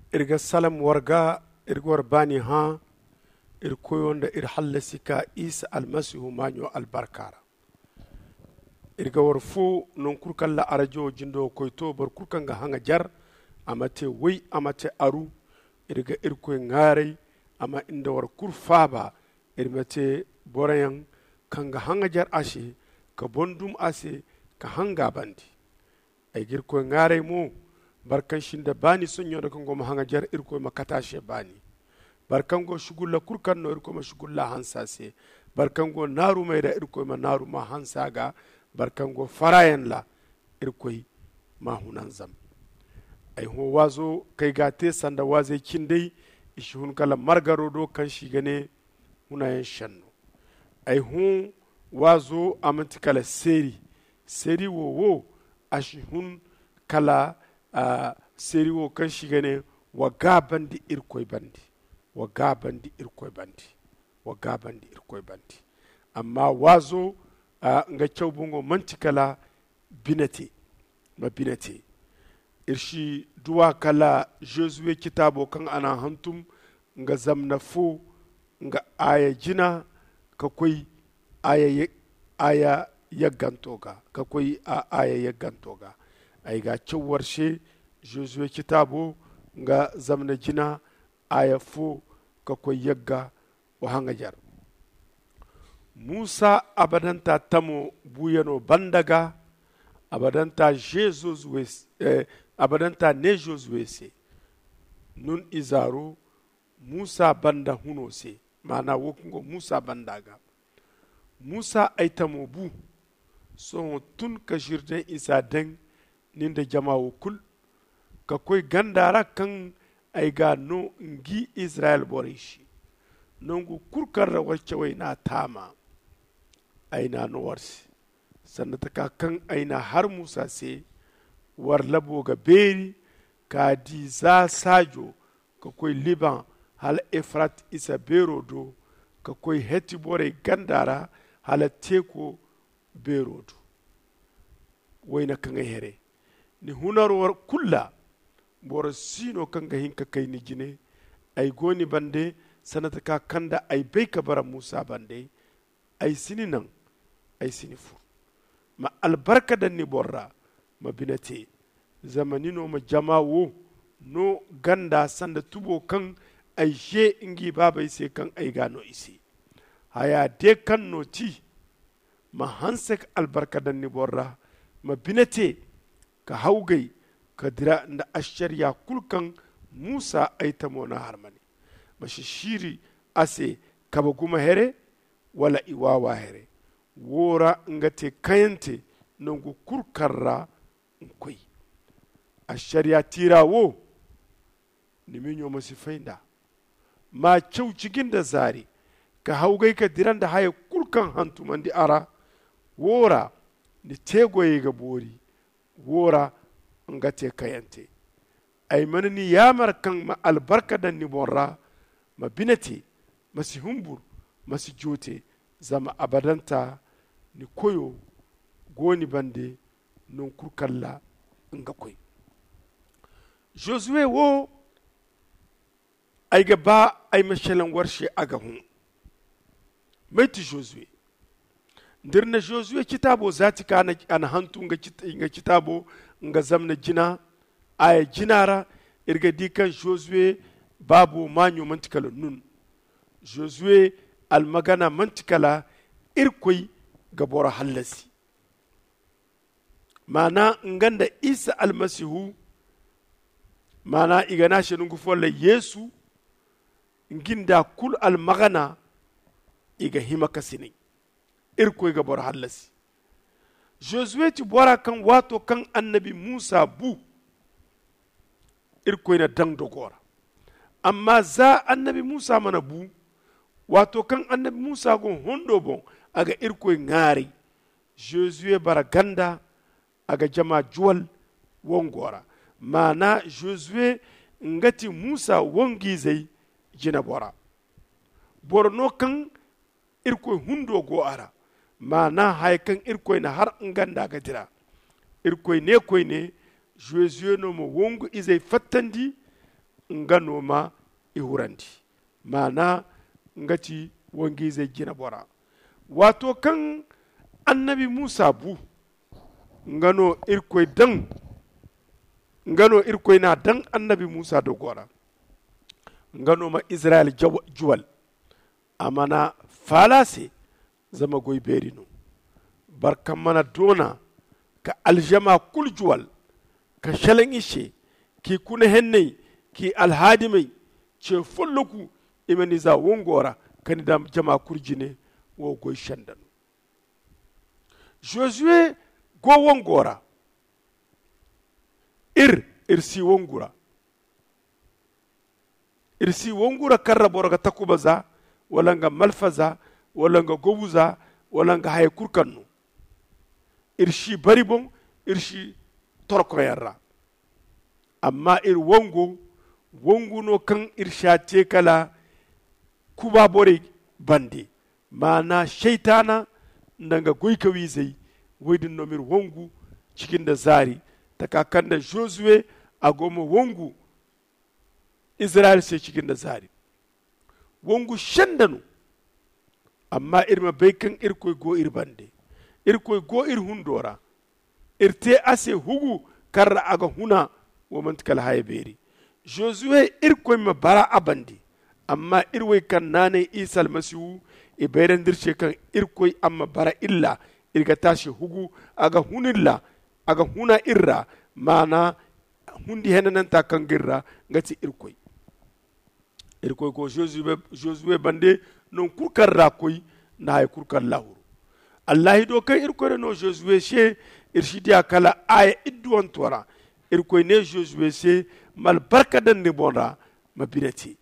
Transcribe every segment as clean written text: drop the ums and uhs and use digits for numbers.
irga salam warga irga warbani ha irkoyonda ir hallasika isa almasihu manyo albarkara irga warfu non kurkan la arajo jindo koyto bar kurkan ga hanga jar amate wai amate aru irga irkoy ngare ama inda war kurfaba irmate borayan kanga hanga jar ashe ka bondum ase ka hanga bandi ay girkoy ngare mo barkan shinda bani sonyo da kango hanga jar irkoy makatashe bani barkango shugulla kurkan no irko ma shugulla hansase barkango naru mai da irko ma naru ma hansaga barkango farayan la irko ma hunan zam ai ho wazo kai gate sanda waze kindai ishi hun kala margaro do kan shi gane hunayen shanno ai hun wazo amanti kala seri wo ashi hun kala seri wo kan shi gane wa gabandi irko bandi wa gabandi irkoy bandi amma wazo nga chawbungo mantikala binate irshi duwa kala josue kitabo kan ana hantum nga zamna fo nga aya jina ka koy aya yaggantoga ka koy aya yaggantoga ay ga chawwarshe josue kitabo nga zamna jina aya fo ka koy yagga o hanga jar musa abadanta tamo buyano bandaga abadanta jesus wes abadanta ne josue se nun izaro musa banda huno se mana wokungo musa bandaga musa ay tamo bu so tun ka jirden isa den ninde jama'u kul ka koy gandara kan ay ga no ngi israel borishi nongu kurkarra wacce wai na tama aina no warsi sannata ka kan aina har musa se war labo ga beri ka di za sajo ka koy liban hal efrat isa berodo ka koy heti bore gandara hala teko berodo wayna kan here ni hunar war kulla boro sino kanga hinka kai ni jine ay goni bande sanata ka kanda ay beka bara musa bande ay sininan ay sinifu ma albarka dan ni borra ma binate zamanino ma jama'o no ganda sanda tubo kan ay je ingi baba ise kan ay gano isi haya de kan no ti ma hansek albarka dan ni borra ma binate ka haugai kadira da ashariya kulkan musa aita mona harmani mashi shiri ase kaba guma here wala iwawa here wora ngate kayante nongu kurkarra nkoi ashariya tirawo niminyo masifainda ma kyau cikin da zari ka haugai ka diran da haye kulkan hantuman di ara wora ni tegoye ga bori wora ngate kayante ay manani yamar kan ma albarka dan ni borra ma binati masi humbur masi jote zama abadanta ni koyo goni bande non kurkalla nga koy josue wo ay ga ba ay mashalan warshe aga hun maiti josue ndirna josue kitabo zati kana ana hantu nga kitabo nga zamna jina aya jinara irga dikan josue babu manyo mantikala nun josue almagana mantikala irkoy gabora hallasi mana nganda isa almasihu mana igana shenungu fola yesu nginda kul almagana iga himaka sini irkoy gabora hallasi josue ti bora kan wato kan annabi musa bu irkoy na dang dogora amma za annabi musa mana bu wato kan annabi musa gon hondo bon aga irkoy ngari josue bara ganda aga jama juwal wongora mana josue ngati musa wongi zai jina bora borno kan irkoy hundo go ara mana haikan irkoy na har nganda ga dira irkoy ne koy ne josue no mo wongo izai fattandi nga noma ihurandi mana ngati wangi zai gina bora wato kan annabi Musa bu ngano irkoi na dan annabi Musa da gora ngano ma Israel juwal amana falase zama goy berino barkan mana dona ka aljama kul juwal ka shalan ishe ki kuna henne ki alhadimai ce fulluku imani za wongora kan da jama kurjine wo goy shandan Josué go wongora irsi wongura karra boroga takubaza wala nga malfaza wala nga gobuza wala nga hay kurkanno irshi bari bon irshi torko yarra amma wongu no kan irsha te kala kuba bore bandi mana shaytana ndanga goyka wizai waydin nomir wongu cikin da zari takakan da Josué a goma wongu Israel sai cikin da zari wongu shandanu amma irma baikan irkoi go irbande irkoi go hundora irte ase hugu karra aga huna wa mantikal hayberi Josué irkoi ma bara abandi amma irwai kan nane Isa almasihu e bayran dirce kan irkoi amma bara illa irga tashi hugu aga hunilla aga huna irra mana hundi henananta kangirra ngati irkoi ko Josué bande non kurkarra koy na ay kurkar lahuru Allah do kan irkoi no Josué she irshidiya kala ay idduwan tora irkoi ne Josué she mal barka dan ni bonra mabinati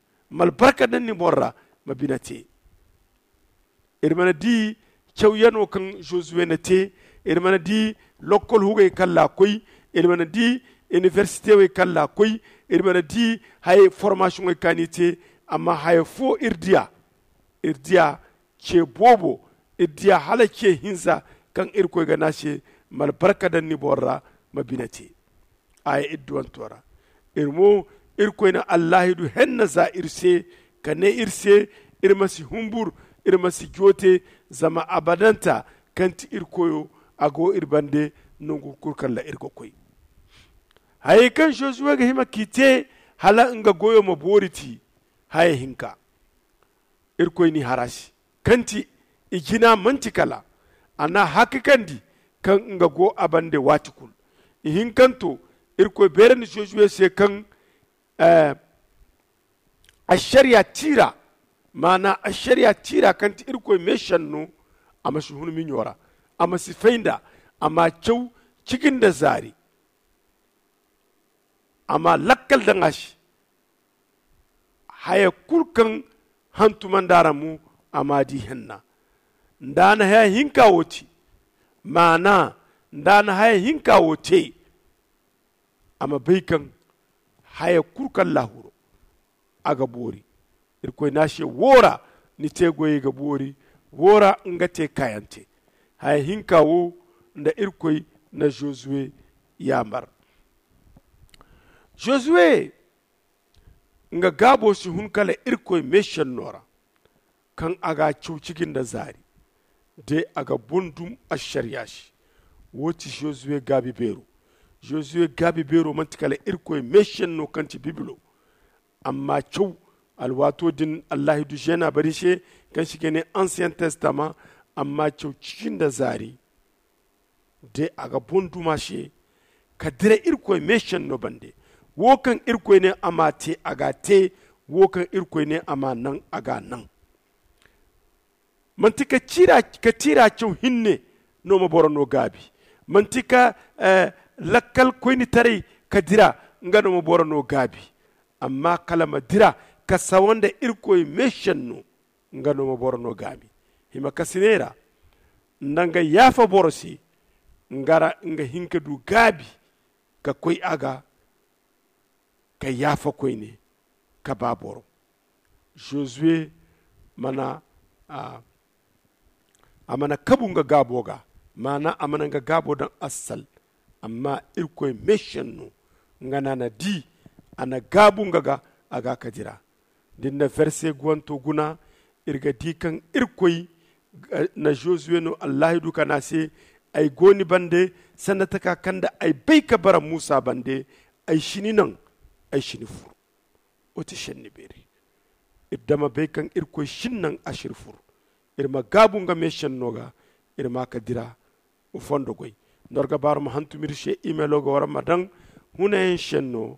irmana di chawyano kan Josué na te irmana di lokol hugay kala koy irmana di université we kala koy irmana di hay formation we kanite amma hay fo irdia ce bobo irdia halake hinza kan irko ga nashe mal barka dan ni borra mabinati ay idwan tora irmo irko na Allah du henna za irse kane irse irmasi humbur irmasi jote zama abadanta kanti irkoyo ago irbande nungu kurkalla irko koy haye kan Josué ga hima kite hala nga goyo ma boriti haye hinka irkoy ni harashi kanti igina mantikala ana hakikandi kan nga go abande watikul hinkanto irkoy beren Josué se kan ashariya tira mana ashariya tira kanti irkoy meshanno ama shuhunu minyora ama sifainda ama cew cikin da zari amma lakkal da ngashi haya kurkan hantuman daramu amadi henna ndana haya hinka woti mana ndana haya hinka wote amma baikan haya kurkan lahuro aga bori irkoy nashe wora ni te goye ga bori wora ngate kayante haya hinka wo nda irkoy na Josué yambar Josué nga gabo shi hunkala irkoy meshan nora kan aga cikin da zari de aga bundum ashariya shi woti Josué gabi bero mantikala irkoy meshan no kanti biblo amma ciw alwato din Allah du jena barishe kan shi gane ancien testament amma cikin da zari de aga bunduma shi kadire irkoy meshan no bande wokan irkoy ne ama te aga te wokan irkoy ne ama nan aga nan mantika ka tira cew hinne no ma borono gabi mantika lakkal koyni tare ka dira ngano ma borono gabi amma kalama dira ka sawanda irkoy meshanno ngano ma borono gabi hima kasinera ndanga yafa borosi ngara nga hinka du gabi ka koy aga ka yafa koy ne ka baboro Josué mana amana kabunga gaboga mana amana nga gabo dan asal amma irkoy meshanno ngana na di ana gabungaga aga kadira dinna verse gwanto guna irga dikan irkoy na Josué no Allah du kana se ay goni bande sanata ka kanda ay bayka bara Musa bande ay shini nan ay shini fur oti shenni beri iddama baykan irkoy shinnan ashir fur irma gabunga me shennoga irma kadira o fondo goy norga bar ma hantumirche email go wara madan hunayen shenno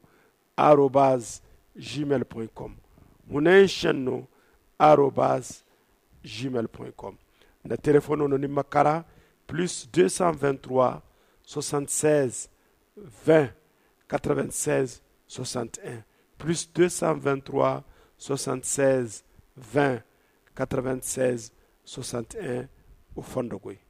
@gmail.com hunayen shenno @gmail.com na téléphone no ni makara plus 223 76 20 96 61 plus 223 76 20 96 61 o fondo goy